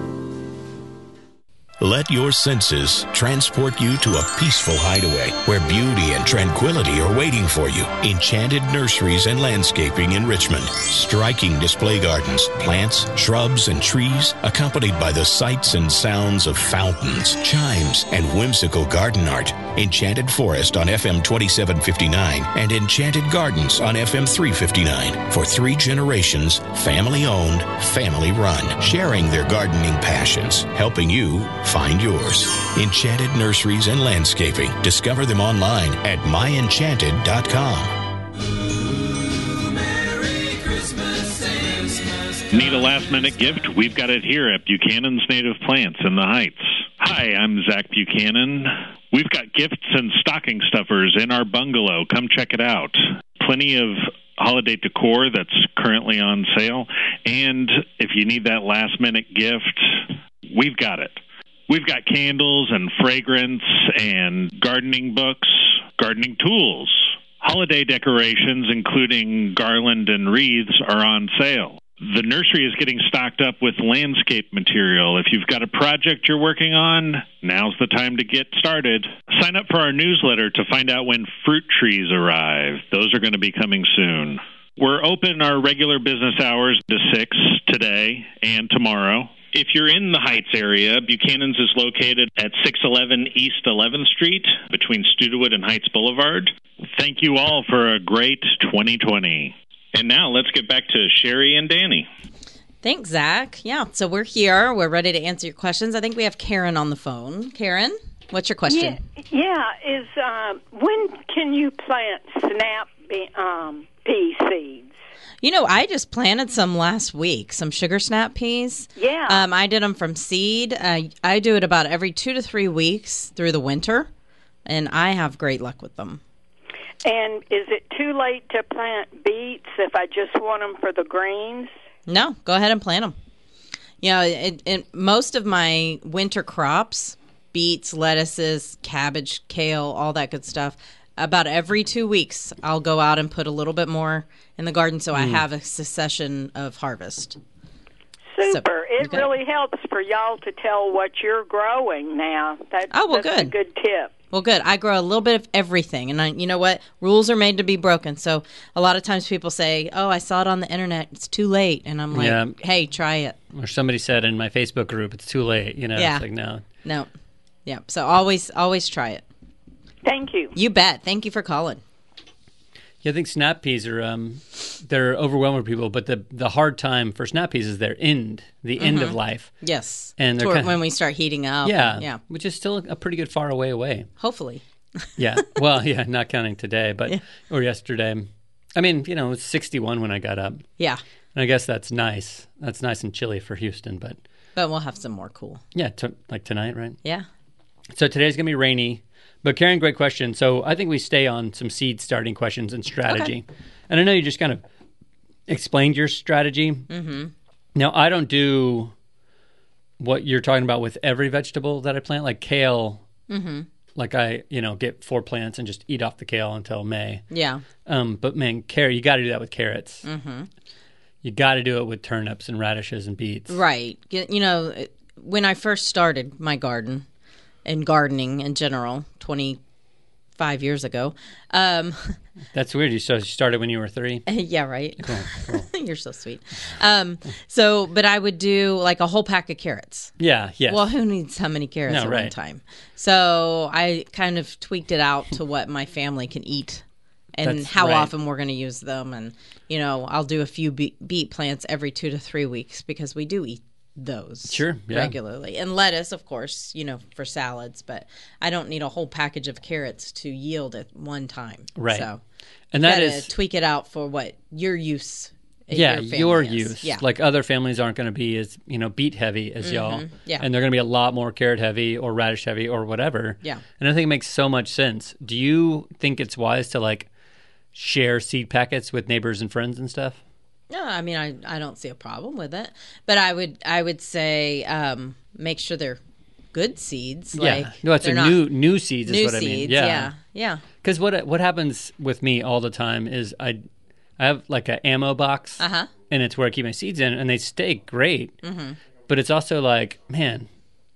Let your senses transport you to a peaceful hideaway where beauty and tranquility are waiting for you. Enchanted Nurseries and Landscaping in Richmond. Striking display gardens, plants, shrubs, and trees, accompanied by the sights and sounds of fountains, chimes, and whimsical garden art. Enchanted Forest on F M twenty-seven fifty-nine and Enchanted Gardens on F M three fifty-nine. For three generations, family-owned, family-run, sharing their gardening passions, helping you find yours. Enchanted Nurseries and Landscaping. Discover them online at my enchanted dot com. Need a last-minute gift? We've got it here at Buchanan's Native Plants in the Heights. Hi, I'm Zach Buchanan. We've got gifts and stocking stuffers in our bungalow. Come check it out. Plenty of holiday decor that's currently on sale. And if you need that last-minute gift, we've got it. We've got candles and fragrance and gardening books, gardening tools. Holiday decorations, including garland and wreaths, are on sale. The nursery is getting stocked up with landscape material. If you've got a project you're working on, now's the time to get started. Sign up for our newsletter to find out when fruit trees arrive. Those are going to be coming soon. We're open our regular business hours to six today and tomorrow. If you're in the Heights area, Buchanan's is located at six eleven East eleventh Street between Studewood and Heights Boulevard. Thank you all for a great twenty twenty. And now let's get back to Sherry and Danny. Thanks, Zach. Yeah, so we're here. We're ready to answer your questions. I think we have Karen on the phone. Karen, what's your question? Yeah, yeah is uh, when can you plant snap um, pea seeds? You know, I just planted some last week, some sugar snap peas. Yeah. Um, I did them from seed. Uh, I do it about every two to three weeks through the winter, and I have great luck with them. And is it too late to plant beets if I just want them for the greens? No, go ahead and plant them. You know, it, it, most of my winter crops, beets, lettuces, cabbage, kale, all that good stuff, about every two weeks I'll go out and put a little bit more in the garden so mm. I have a succession of harvest. Super. So, it really helps for y'all to tell what you're growing now. That, oh, well, that's good. a good tip. Well, good. I grow a little bit of everything. And I, you know what? Rules are made to be broken. So a lot of times people say, oh, I saw it on the internet. It's too late. And I'm like, yeah. hey, try it. Or somebody said in my Facebook group, it's too late. You know, yeah. It's like, no. No. Yeah. So always, always try it. Thank you. You bet. Thank you for calling. Yeah, I think snap peas are um, they're overwhelming people, but the the hard time for snap peas is their end, the mm-hmm. end of life. Yes, and they're Toward, kinda, when we start heating up. Yeah, and, yeah, which is still a pretty good far away away. Hopefully. Yeah, well, yeah, not counting today, but yeah. or yesterday. I mean, you know, it was sixty-one when I got up. Yeah, and I guess that's nice. That's nice and chilly for Houston, but but we'll have some more cool. Yeah, t- like tonight, right? Yeah. So today's gonna be rainy. But Karen, great question. So I think we stay on some seed starting questions and strategy. Okay. And I know you just kind of explained your strategy. Mm-hmm. Now, I don't do what you're talking about with every vegetable that I plant, like kale. Mm-hmm. Like I, you know, get four plants and just eat off the kale until May. Yeah. Um, but man, carrot, you got to do that with carrots. Mm-hmm. You got to do it with turnips and radishes and beets. Right. You know, when I first started my garden, and gardening in general, twenty-five years ago. Um, That's weird. You started when you were three? Yeah, right. Cool, cool. You're so sweet. Um, so, but I would do like a whole pack of carrots. Yeah, yeah. Well, who needs how many carrots no, at right. one time? So I kind of tweaked it out to what my family can eat and That's how right. often we're going to use them. And, you know, I'll do a few be- beet plants every two to three weeks because we do eat those sure, yeah. regularly. And lettuce, of course, you know, for salads, but I don't need a whole package of carrots to yield at one time. Right. So and that is tweak it out for what your use Yeah, your, your is. use. Yeah. Like other families aren't going to be as, you know, beet heavy as Mm-hmm. y'all. Yeah. And they're going to be a lot more carrot heavy or radish heavy or whatever. Yeah. And I think it makes so much sense. Do you think it's wise to like share seed packets with neighbors and friends and stuff? No, I mean, I, I don't see a problem with it, but I would I would say um, make sure they're good seeds. Yeah, like, no, it's a new new seeds. New is what seeds, I mean. Yeah, yeah, yeah. Because what what happens with me all the time is I I have like an ammo box, uh-huh. and it's where I keep my seeds in, and they stay great. Mm-hmm. But it's also like, man,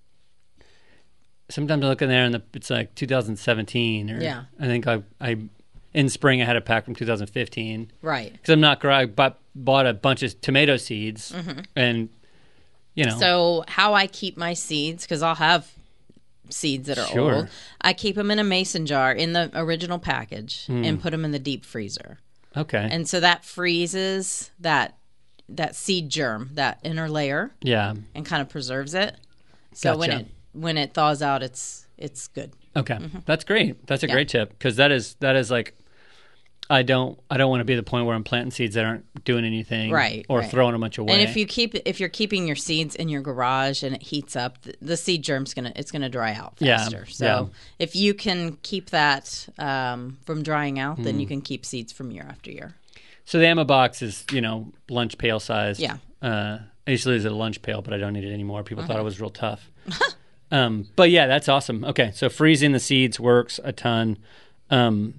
sometimes I look in there and the, it's like two thousand seventeen, or yeah. I think I I. In spring, I had a pack from two thousand fifteen. Right. Because I'm not I bought, bought a bunch of tomato seeds, mm-hmm. and you know. So how I keep my seeds, because I'll have seeds that are sure. old. I keep them in a mason jar in the original package mm. and put them in the deep freezer. Okay. And so that freezes that that seed germ, that inner layer. Yeah. And kind of preserves it. So gotcha. when it when it thaws out, it's it's good. Okay, mm-hmm. That's great. That's a yeah. great tip, because that is that is like, I don't I don't want to be at the point where I'm planting seeds that aren't doing anything, right? Or right. throwing a bunch away. And if you keep if you're keeping your seeds in your garage and it heats up, the, the seed germ's gonna it's gonna dry out faster. Yeah. So yeah. if you can keep that um, from drying out, then mm. you can keep seeds from year after year. So the ammo box is, you know, lunch pail size. Yeah. Uh, I used to use it a lunch pail, but I don't need it anymore. People uh-huh. thought it was real tough. um, but yeah, that's awesome. Okay, so freezing the seeds works a ton. Um,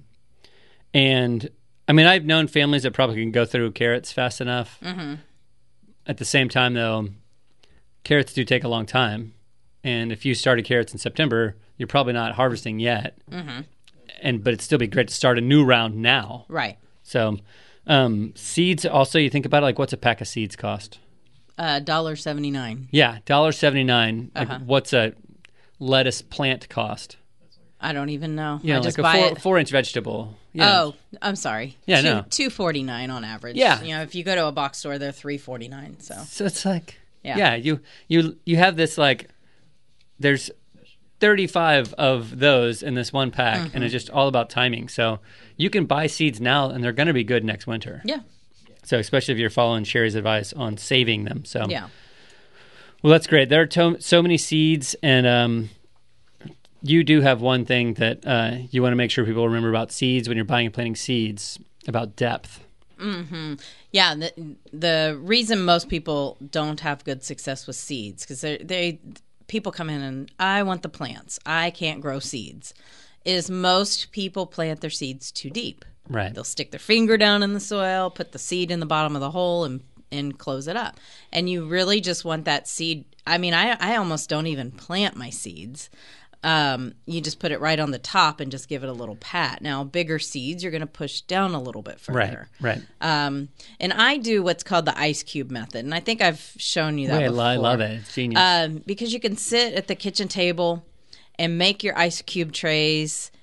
and I mean, I've known families that probably can go through carrots fast enough. Mm-hmm. At the same time, though, carrots do take a long time. And if you started carrots in September, you're probably not harvesting yet. Mm-hmm. And but it'd still be great to start a new round now. Right. So um, seeds, also, you think about it, like what's a pack of seeds cost? Uh, one dollar seventy-nine. Yeah, one dollar seventy-nine. Uh-huh. Like, what's a lettuce plant cost? I don't even know. You know, I just like buy a four, it. four-inch vegetable. Yeah. Oh, I'm sorry. Yeah, Two, no. two forty nine on average. Yeah. You know, if you go to a box store, they're three forty nine. So. So it's like, yeah, yeah you you you have this like, there's thirty-five of those in this one pack, mm-hmm. and it's just all about timing. So you can buy seeds now, and they're going to be good next winter. Yeah. So especially if you're following Sherry's advice on saving them. So yeah. Well, that's great. There are to- so many seeds, and um, you do have one thing that uh, you want to make sure people remember about seeds when you're buying and planting seeds, about depth. Mm-hmm. Yeah, the, the reason most people don't have good success with seeds, because they, they people come in and, I want the plants, I can't grow seeds, is most people plant their seeds too deep. Right. They'll stick their finger down in the soil, put the seed in the bottom of the hole, and and close it up. And you really just want that seed. I mean, I, I almost don't even plant my seeds. Um, you just put it right on the top and just give it a little pat. Now, bigger seeds, you're going to push down a little bit further. Right, right. Um, and I do what's called the ice cube method. And I think I've shown you that Wait, before. I love it. It's genius. Um, because you can sit at the kitchen table and make your ice cube trays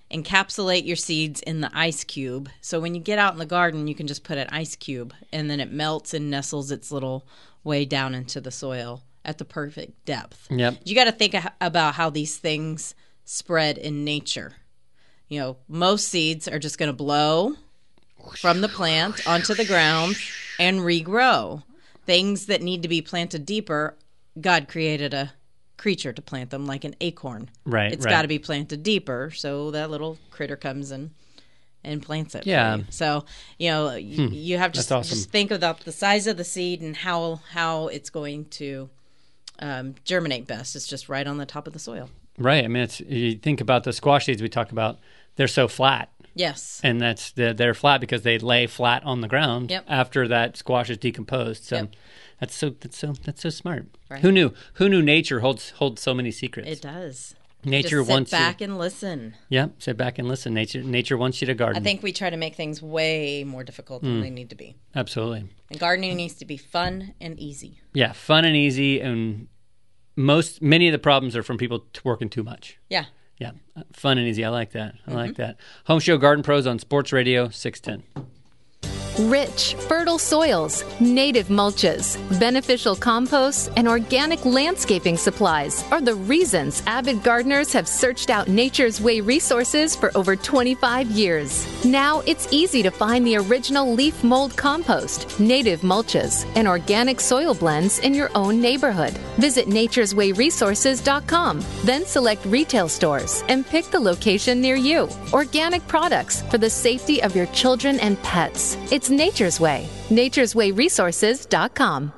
encapsulate your seeds in the ice cube. So when you get out in the garden, you can just put an ice cube, and then it melts and nestles its little way down into the soil at the perfect depth. Yep. You got to think about how these things spread in nature. You know, most seeds are just going to blow from the plant onto the ground and regrow. Things that need to be planted deeper, God created a creature to plant them, like an acorn. Right, It's right. got to be planted deeper, so that little critter comes and and plants it. for Yeah. you. So, you know, y Hmm. you have to That's s- awesome. just think about the size of the seed and how how it's going to um, germinate best. It's just right on the top of the soil. Right. I mean, it's you think about the squash seeds we talk about; they're so flat. Yes. And that's they're, they're flat because they lay flat on the ground Yep. after that squash is decomposed. So Yep. that's so that's so that's so smart. Right. Who knew? Who knew nature holds holds so many secrets? It does. Nature just sit wants back you. and listen. Yeah, sit back and listen. Nature nature wants you to garden. I think we try to make things way more difficult than Mm. they need to be. Absolutely. And gardening needs to be fun and easy. Yeah, fun and easy, and most many of the problems are from people t- working too much. Yeah. Yeah, uh, fun and easy. I like that. I like Mhm. that. Home Show Garden Pros on Sports Radio six ten. Rich, fertile soils, native mulches, beneficial composts, and organic landscaping supplies are the reasons avid gardeners have searched out Nature's Way resources for over twenty-five years. Now it's easy to find the original leaf mold compost, native mulches, and organic soil blends in your own neighborhood. Visit nature's way resources dot com, then select retail stores and pick the location near you. Organic products for the safety of your children and pets. It's Nature's Way. nature's way resources dot com.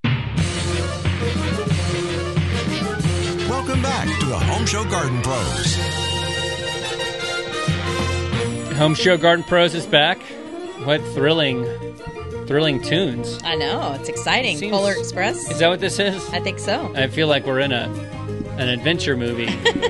Welcome back to the Home Show Garden Pros. Home Show Garden Pros is back. What thrilling, thrilling tunes. I know. It's exciting. Seems- Polar Express. Is that what this is? I think so. I feel like we're in a an adventure movie.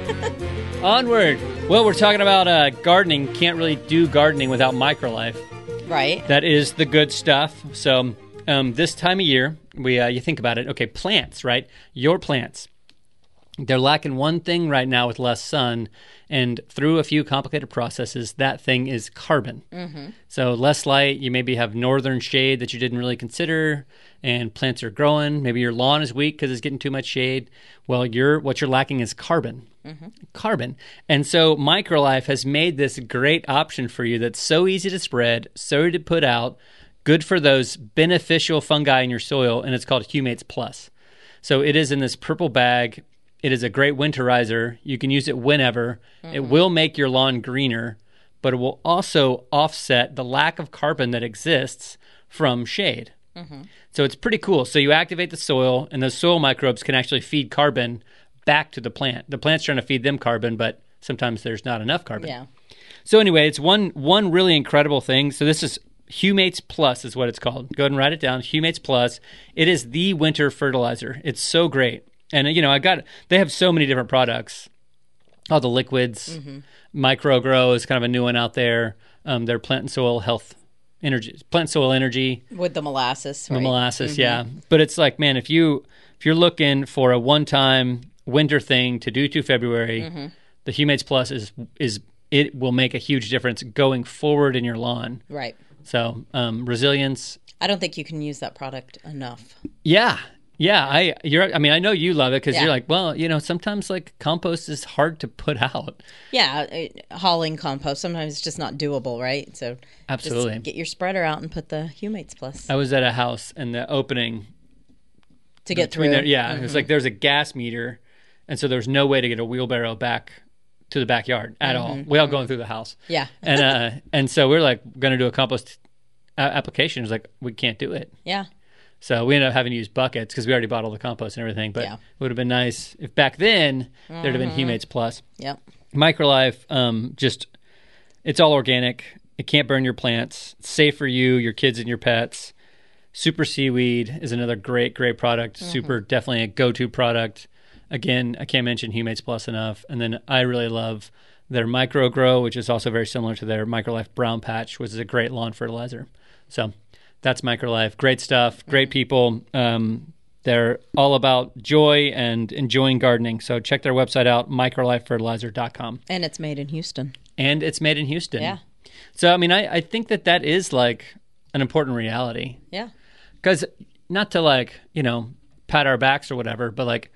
Onward. Well, we're talking about uh, gardening. Can't really do gardening without Microlife. Right. That is the good stuff. So um, this time of year, we uh, you think about it. Okay, plants, right? Your plants. They're lacking one thing right now with less sun, and through a few complicated processes, that thing is carbon. Mm-hmm. So less light, you maybe have northern shade that you didn't really consider, and plants are growing. Maybe your lawn is weak because it's getting too much shade. Well, you're what you're lacking is carbon. Mm-hmm. Carbon. And so Microlife has made this great option for you that's so easy to spread, so easy to put out, good for those beneficial fungi in your soil, and it's called Humates Plus. So it is in this purple bag. It is a great winterizer. You can use it whenever. Mm-hmm. It will make your lawn greener, but it will also offset the lack of carbon that exists from shade. Mm-hmm. So it's pretty cool. So you activate the soil, and those soil microbes can actually feed carbon back to the plant. The plant's trying to feed them carbon, but sometimes there's not enough carbon. Yeah. So anyway, it's one one really incredible thing. So this is Humates Plus is what it's called. Go ahead and write it down. Humates Plus. It is the winter fertilizer. It's so great. And, you know, I got, they have so many different products. All the liquids, Mm-hmm. Micro Grow is kind of a new one out there. Um, their plant and soil health energy, plant and soil energy. With the molasses, The right? molasses, Mhm. yeah. But it's like, man, if you if you're looking for a one-time winter thing to do to February, Mhm. the Humates Plus is is it will make a huge difference going forward in your lawn. Right. So um, resilience, I don't think you can use that product enough. yeah, yeah. I you're I mean I know you love it because Yeah. you're like, well, you know, sometimes like compost is hard to put out. Yeah, uh, hauling compost sometimes it's just not doable, right? So Absolutely. just get your spreader out and put the Humates Plus I was at a house and the opening to get between through. there- yeah, it was Mhm. like there's a gas meter, and so there's no way to get a wheelbarrow back to the backyard at all Mhm, without mhm. going through the house. Yeah. and uh, and so we're like going to do a compost a- application. It's like we can't do it. Yeah. So we ended up having to use buckets because we already bought all the compost and everything. But Yeah. it would have been nice if back then there'd have been Mhm. Humates Plus. Yep. Microlife, um, just it's all organic. It can't burn your plants. It's safe for you, your kids, and your pets. Super Seaweed is another great, great product. Mhm. Super, definitely a go-to product. Again, I can't mention Humates Plus enough. And then I really love their Micro Grow, which is also very similar to their Microlife Brown Patch, which is a great lawn fertilizer. So that's Microlife. Great stuff. Great people. Um, they're all about joy and enjoying gardening. So check their website out, microlife fertilizer dot com. And it's made in Houston. and it's made in Houston. Yeah. So, I mean, I, I think that that is like an important reality. Yeah. Because not to like, you know, pat our backs or whatever, but like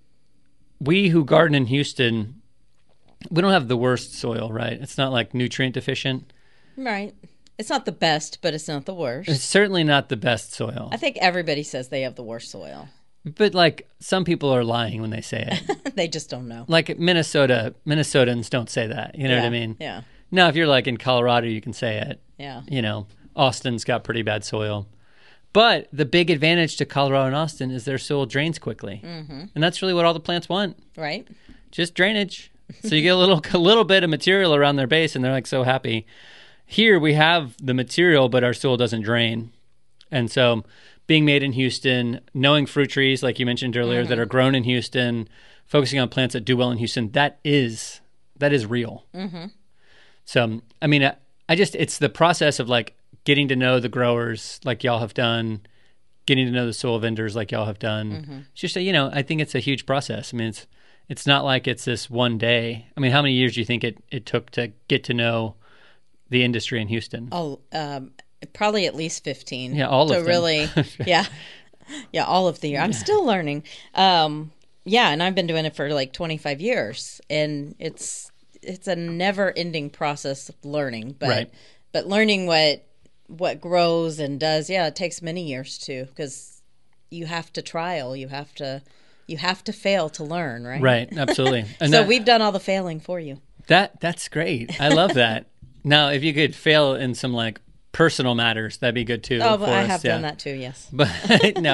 we who garden in Houston, we don't have the worst soil, right? It's not like nutrient deficient. Right. It's not the best, but it's not the worst. It's certainly not the best soil. I think everybody says they have the worst soil. But like some people are lying when they say it. They just don't know. Like Minnesota, Minnesotans don't say that. You know yeah. what I mean? Yeah. Now, if you're like in Colorado, you can say it. Yeah. You know, Austin's got pretty bad soil. But the big advantage to Colorado and Austin is their soil drains quickly. Mm-hmm. And that's really what all the plants want. Right. Just drainage. So you get a little a little bit of material around their base, and they're like so happy. Here we have the material, but our soil doesn't drain. And so being made in Houston, knowing fruit trees, like you mentioned earlier, mm-hmm. that are grown in Houston, focusing on plants that do well in Houston, that is that is real. Mm-hmm. So, I mean, I, I just, it's the process of like getting to know the growers like y'all have done, getting to know the soil vendors like y'all have done. Mm-hmm. It's just, a, you know, I think it's a huge process. I mean, it's it's not like it's this one day. I mean, how many years do you think it, it took to get to know the industry in Houston? Oh, um, probably at least fifteen. Yeah, all of to them. really, yeah. Yeah, all of the year. I'm still learning. Um, yeah, and I've been doing it for like twenty-five years, and it's it's a never-ending process of learning. But right. but learning what what grows and does, yeah, it takes many years too, because you have to trial, you have to you have to fail to learn, right? Right, absolutely. And so that, we've done all the failing for you. That that's great. I love that. Now, if you could fail in some like personal matters, that'd be good too. Oh, but for I us. have yeah. done that too, yes. But no,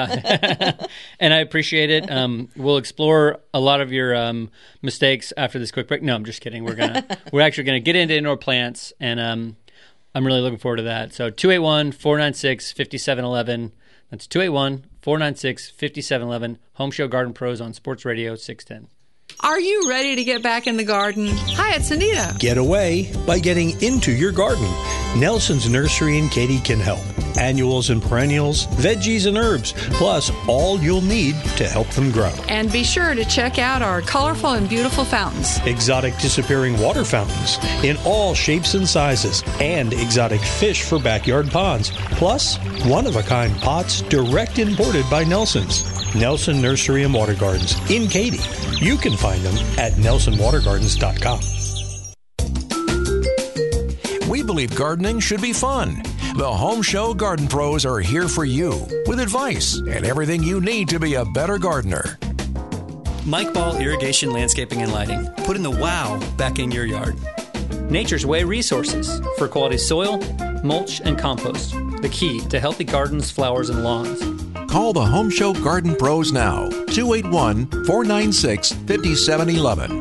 and I appreciate it. Um, we'll explore a lot of your um, mistakes after this quick break. No, I'm just kidding. We're gonna we're actually gonna get into indoor plants, and um, I'm really looking forward to that. So two eight one, four nine six, five seven one one. That's two eight one, four nine six, five seven one one. Home Show Garden Pros on Sports Radio six ten. Are you ready to get back in the garden? Hi, it's Anita. Get away by getting into your garden. Nelson's Nursery in Katy can help. Annuals and perennials, veggies and herbs, plus all you'll need to help them grow. And be sure to check out our colorful and beautiful fountains. Exotic disappearing water fountains in all shapes and sizes, and exotic fish for backyard ponds, plus one-of-a-kind pots direct imported by Nelson's. Nelson Nursery and Water Gardens in Katy. You can find them at nelson water gardens dot com. We believe gardening should be fun. The Home Show Garden Pros are here for you with advice and everything you need to be a better gardener. Mike Ball Irrigation, Landscaping, and Lighting. Putting the wow back in your yard. Nature's Way Resources for quality soil, mulch, and compost. The key to healthy gardens, flowers, and lawns. Call the Home Show Garden Pros now. two eight one, four nine six, five seven one one.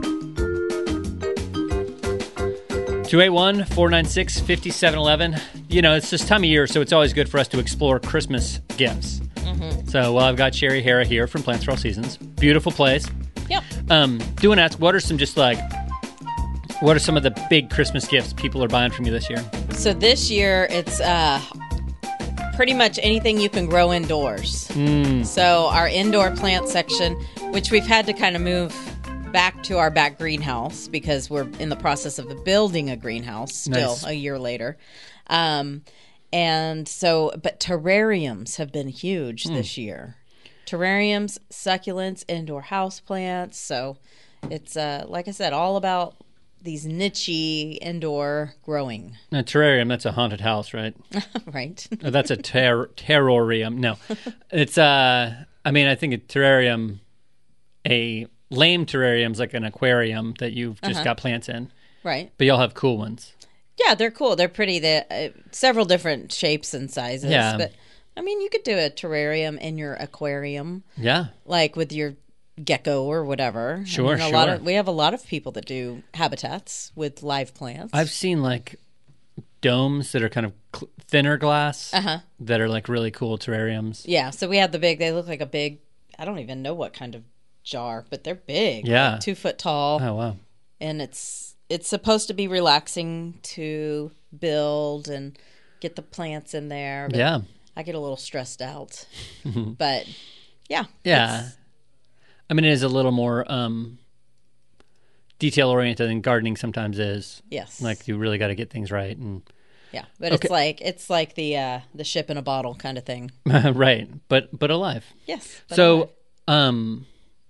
two eight one, four nine six, five seven one one. You know, it's this time of year, so it's always good for us to explore Christmas gifts. Mm-hmm. So, well, I've got Sherry Hara here from Plants for All Seasons. Beautiful place. Yep. Um, do want to ask, what are some just like, what are some of the big Christmas gifts people are buying from you this year? So this year, it's uh, pretty much anything you can grow indoors. Mm. So our indoor plant section, which we've had to kind of move back to our back greenhouse because we're in the process of building a greenhouse still Nice. a year later. Um, and so, but terrariums have been huge Mm. this year. Terrariums, succulents, indoor house plants. So it's, uh, like I said, all about these niche-y indoor growing. A terrarium, that's a haunted house, right? Right. Oh, that's a ter- terrarium. No. It's, uh, I mean, I think a terrarium, a lame terrarium's like an aquarium that you've just Uh-huh. got plants in. Right. But y'all have cool ones. Yeah, they're cool. They're pretty. They're uh, several different shapes and sizes. Yeah. But, I mean, you could do a terrarium in your aquarium. Yeah. Like with your gecko or whatever. Sure, I mean, a sure. Lot of, we have a lot of people that do habitats with live plants. I've seen like domes that are kind of cl- thinner glass Uh-huh. that are like really cool terrariums. Yeah, so we have the big, they look like a big, I don't even know what kind of jar, but they're big. Yeah. Like two foot tall. Oh, wow. And it's it's supposed to be relaxing to build and get the plants in there. But Yeah. I get a little stressed out. But yeah. Yeah. it's- I mean, it is a little more um, detail oriented than gardening sometimes is. Yes. Like you really got to get things right. And yeah, but Okay. it's like it's like the uh, the ship in a bottle kind of thing. right, but but alive. Yes. but So, alive. um,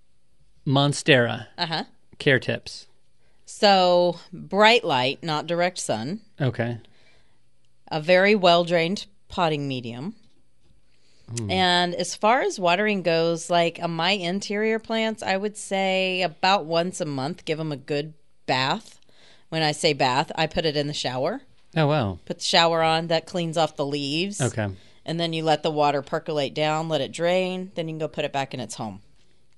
Monstera Uh-huh. care tips. So bright light, not direct sun. Okay. A very well drained potting medium. Hmm. And as far as watering goes, like on my interior plants, I would say about once a month, give them a good bath. When I say bath, I put it in the shower. Oh, wow. Put the shower on, that cleans off the leaves. Okay. And then you let the water percolate down, let it drain, then you can go put it back in its home.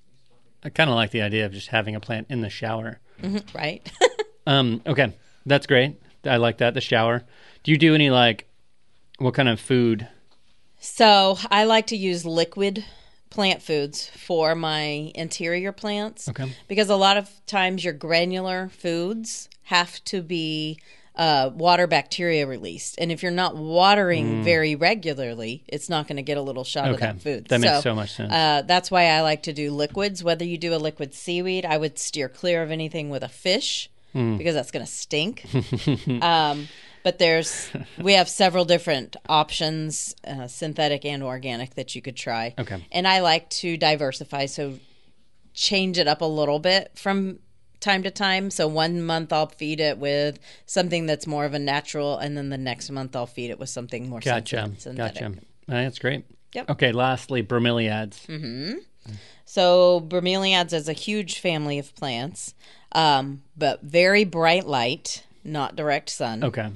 I kind of like the idea of just having a plant in the shower. Mhm, right? Um, okay, that's great. I like that, the shower. Do you do any, like, what kind of food? So I like to use liquid plant foods for my interior plants. Okay. Because a lot of times your granular foods have to be uh, water bacteria released. And if you're not watering Mm. very regularly, it's not going to get a little shot of Okay. that food. That makes so much sense. Uh, that's why I like to do liquids. Whether you do a liquid seaweed, I would steer clear of anything with a fish Mm. because that's going to stink. um, but there's we have several different options, uh, synthetic and organic, that you could try. Okay. And I like to diversify, so change it up a little bit from time to time. So one month I'll feed it with something that's more of a natural, and then the next month I'll feed it with something more Gotcha. synthetic. Gotcha. Uh, that's great. Yep. Okay, lastly, bromeliads. hmm So bromeliads is a huge family of plants, um, but very bright light, not direct sun. Okay.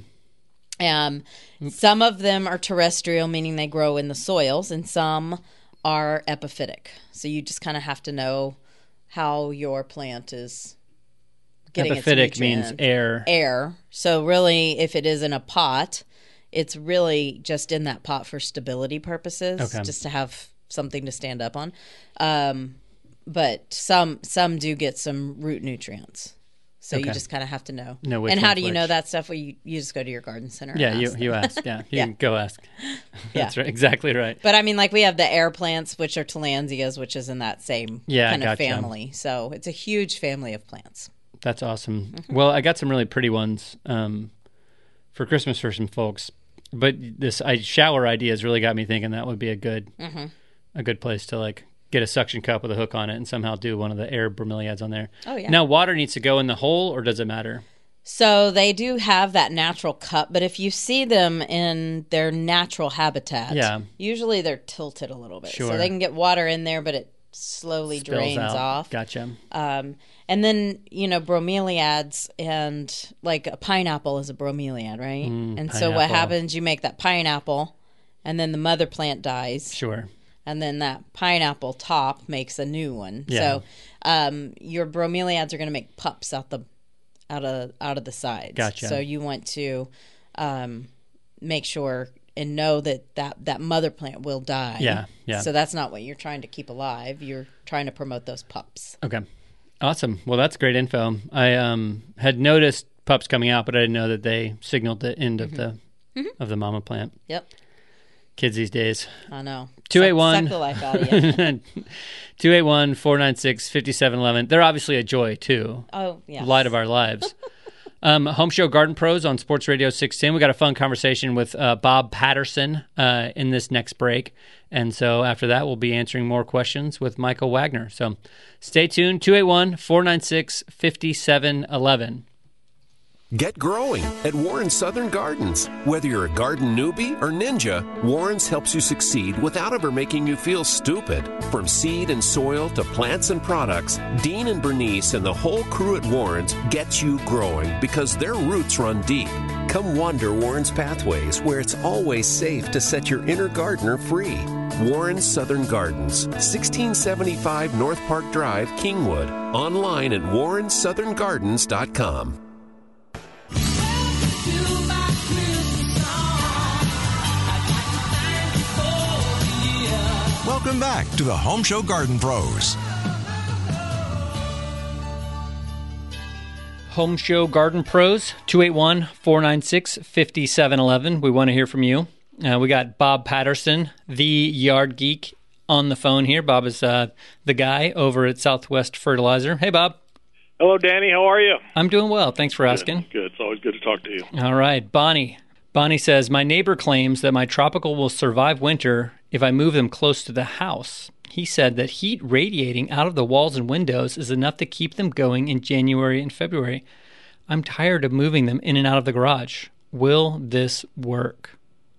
Um, some of them are terrestrial, meaning they grow in the soils, and some are epiphytic. So you just kind of have to know how your plant is getting its Epiphytic means nutrients. air. Air. So really, if it is in a pot, it's really just in that pot for stability purposes, Okay. just to have something to stand up on. Um, but some some do get some root nutrients. So Okay. you just kind of have to know. Know which and how one's do you which. know that stuff? Well, you, you just go to your garden center. and Yeah, you ask you them. ask. Yeah, you Yeah. can go ask. Yeah. That's right. Exactly right. But I mean, like we have the air plants, which are tillandsias, which is in that same Yeah, kind of gotcha. family. So it's a huge family of plants. That's awesome. Well, I got some really pretty ones um, for Christmas for some folks. But this I, shower idea has really got me thinking that would be a good Mhm. a good place to like get a suction cup with a hook on it and somehow do one of the air bromeliads on there. Oh, yeah. Now, water needs to go in the hole, or does it matter? So they do have that natural cup, but if you see them in their natural habitat, Yeah. usually they're tilted a little bit. Sure. So they can get water in there, but it slowly Spills drains out. off. Gotcha. Um, and then, you know, bromeliads, and like a pineapple is a bromeliad, right? Mm, and so what pineapple. happens, you make that pineapple, and then the mother plant dies. Sure. And then that pineapple top makes a new one. Yeah. So um, your bromeliads are going to make pups out the out of out of the sides. Gotcha. So you want to um, make sure and know that, that that mother plant will die. Yeah, yeah. So that's not what you're trying to keep alive. You're trying to promote those pups. Okay. Awesome. Well, that's great info. I um, had noticed pups coming out, but I didn't know that they signaled the end of the Mhm. of the mama plant. Yep. Kids these days. I know. two eight one Suck the life out of you. two eight one, four nine six, five seven one one. They're obviously a joy, too. Oh, yeah. Light of our lives. um, Home Show Garden Pros on Sports Radio six ten. We got a fun conversation with uh, Bob Patterson uh, in this next break. And so after that, we'll be answering more questions with Michael Wagner. So stay tuned. two eight one, four nine six, five seven one one. Get growing at Warren's Southern Gardens. Whether you're a garden newbie or ninja, Warren's helps you succeed without ever making you feel stupid. From seed and soil to plants and products, Dean and Bernice and the whole crew at Warren's gets you growing because their roots run deep. Come wander Warren's pathways where it's always safe to set your inner gardener free. Warren's Southern Gardens, sixteen seventy-five North Park Drive, Kingwood. Online at warren southern gardens dot com. Welcome back to the Home Show Garden Pros. Home Show Garden Pros, two eight one, four nine six, five seven one one. We want to hear from you. Uh, we got Bob Patterson, the yard geek, on the phone here. Bob is uh, the guy over at Southwest Fertilizer. Hey, Bob. Hello, Danny. How are you? I'm doing well. Thanks for asking. Good. Good. It's always good to talk to you. All right. Bonnie. Bonnie says, my neighbor claims that my tropical will survive winter if I move them close to the house. He said that heat radiating out of the walls and windows is enough to keep them going in January and February. I'm tired of moving them in and out of the garage. Will this work?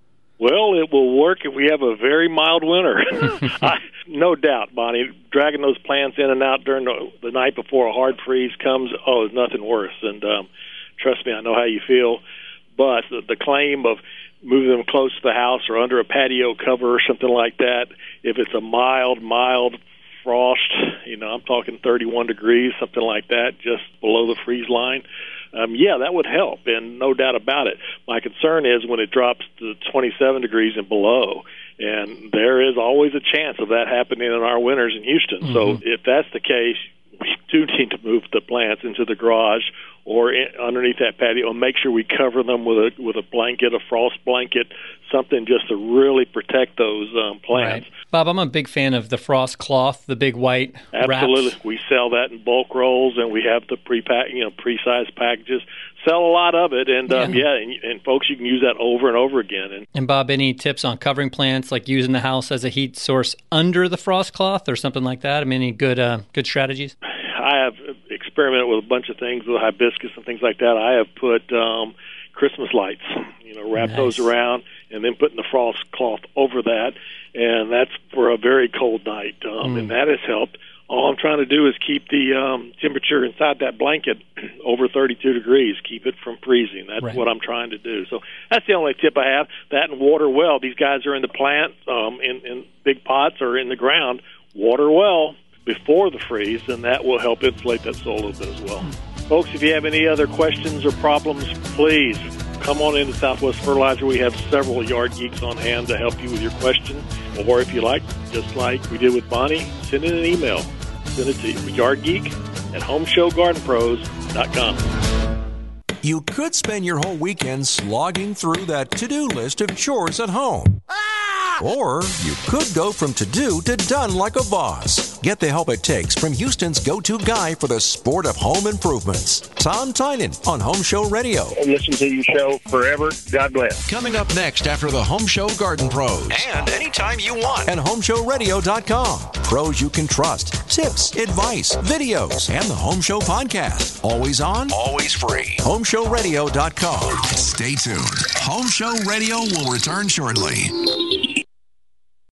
Well, it will work if we have a very mild winter. I, no doubt, Bonnie. Dragging those plants in and out during the, the night before a hard freeze comes, oh, there's nothing worse. And um, trust me, I know how you feel. But the, the claim of moving them close to the house or under a patio cover or something like that, if it's a mild, mild frost, you know, I'm talking thirty-one degrees, something like that, just below the freeze line, um, yeah, that would help, and no doubt about it. My concern is when it drops to twenty-seven degrees and below, and there is always a chance of that happening in our winters in Houston. Mm-hmm. So if that's the case, we do need to move the plants into the garage or in, underneath that patio, and make sure we cover them with a with a blanket, a frost blanket, something just to really protect those um, plants. Right. Bob, I'm a big fan of the frost cloth, the big white Absolutely. wraps. We sell that in bulk rolls, and we have the pre-pack, you know, pre-sized packages. Sell a lot of it, and um, yeah, yeah and, and folks, you can use that over and over again. And, and Bob, any tips on covering plants, like using the house as a heat source under the frost cloth or something like that? I mean, any good uh, good strategies? I have experimented with a bunch of things with hibiscus and things like that. I have put um, Christmas lights, you know, wrap nice. those around, and then putting the frost cloth over that, and that's for a very cold night, um, mm. and that has helped. All I'm trying to do is keep the um, temperature inside that blanket over thirty-two degrees, keep it from freezing. That's right. what I'm trying to do. So that's the only tip I have. That and water well. These guys are in the plant, um, in, in big pots or in the ground. Water well before the freeze, and that will help insulate that soil a little bit as well. Folks, if you have any other questions or problems, please come on into Southwest Fertilizer. We have several yard geeks on hand to help you with your question. Or if you like, just like we did with Bonnie, send in an email. Send it to yardgeek at home show garden pros dot com. You could spend your whole weekend slogging through that to-do list of chores at home. Or you could go from to-do to done like a boss. Get the help it takes from Houston's go-to guy for the sport of home improvements, Tom Tynan on Home Show Radio. I've listened to your show forever. God bless. Coming up next after the Home Show Garden Pros. And anytime you want. And home show radio dot com. Pros you can trust. Tips, advice, videos, and the Home Show podcast. Always on, always free. home show radio dot com. Stay tuned. Home Show Radio will return shortly.